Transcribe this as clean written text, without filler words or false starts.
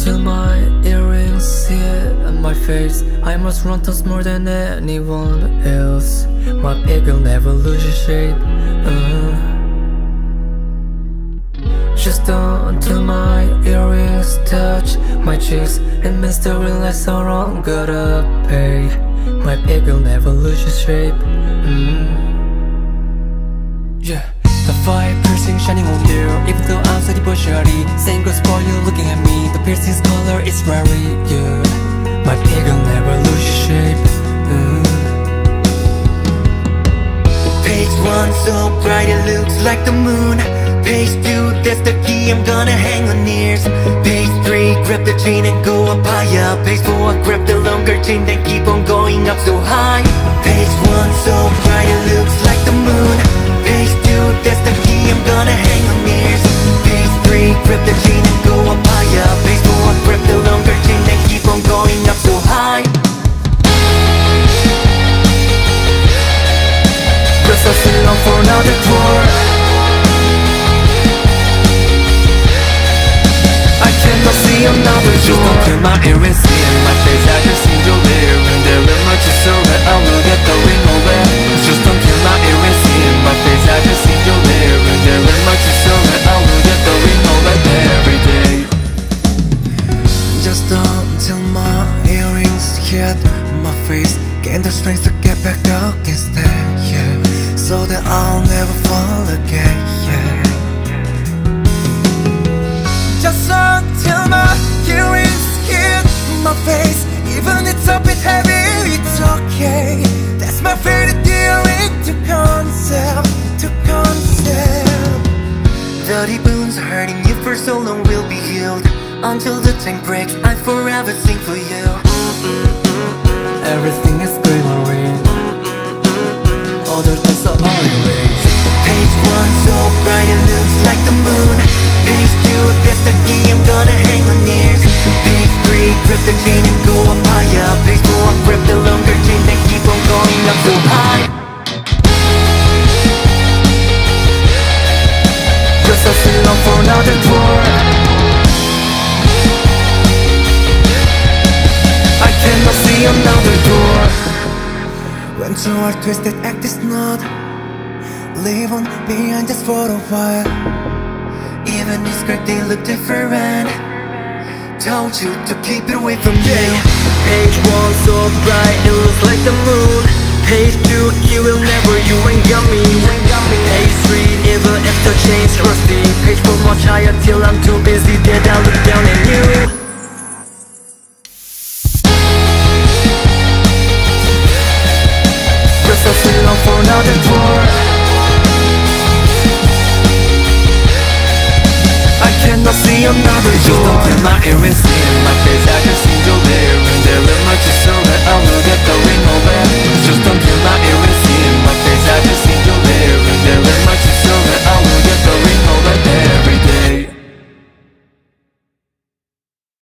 until my earrings hit my face. I must run towards more than anyone else. My pig will never lose its shape. Just until my earrings touch my cheeks, it means to realize how wrong gotta pay. My pig will never lose its shape. Yeah. The fire piercing shining on there, even though I'm slightly partially. Same goes for you looking at me. The piercing's color is very good. My pig will never lose its shape. Page 1 so bright it looks like the moon. Page 2, that's the key, I'm gonna hang on ears. Page 3, grab the chain and go up higher. Page 4, grab the longer chain, then keep on going up so high. Page 1 so bright it looks like the moon. Page 2, that's the key, I'm gonna hang on ears. Page 3, grab the chain and go up higher. Page 4, grab the longer chain, then keep on going up so high. Cause I still long for another tour. I cannot see another door. Just don't kill my earrings, see in my face, I just need your lair. And there is much to surrender, I will get the ring away. Just don't kill my earrings, see in my face, I just need your lair. And there is much to surrender, I will get the ring away every day. Just until my earrings hit my face, gain the strength to get back up and stand, yeah. So that I'll never fall again, yeah. Just until my earrings hit my face, even it's a bit heavy, it's okay. That's my favorite earring to concept, to concept. Dirty wounds hurting you for so long will be healed. Until the tank breaks, I forever sing for you. Everything is glimmering, other things are erased. Page 1 so bright it looks like the moon. Page 2, that's the key, I'm gonna hang on ears. Page 3, grab the chain and go up higher. Page 4, grab the longer chain, then keep on going up so high. Cause I still long for another tour. I cannot see another door. When two are twisted, act is not. Leave on behind just for a while. Even this skirt, they look different. Told you to keep it away from me. Page 1 so bright, it looks like the moon. Page 2, you will never, you ain't got me. Page 3, even if the chain's rusty. Page 4, much higher till I'm too busy that I look down at you.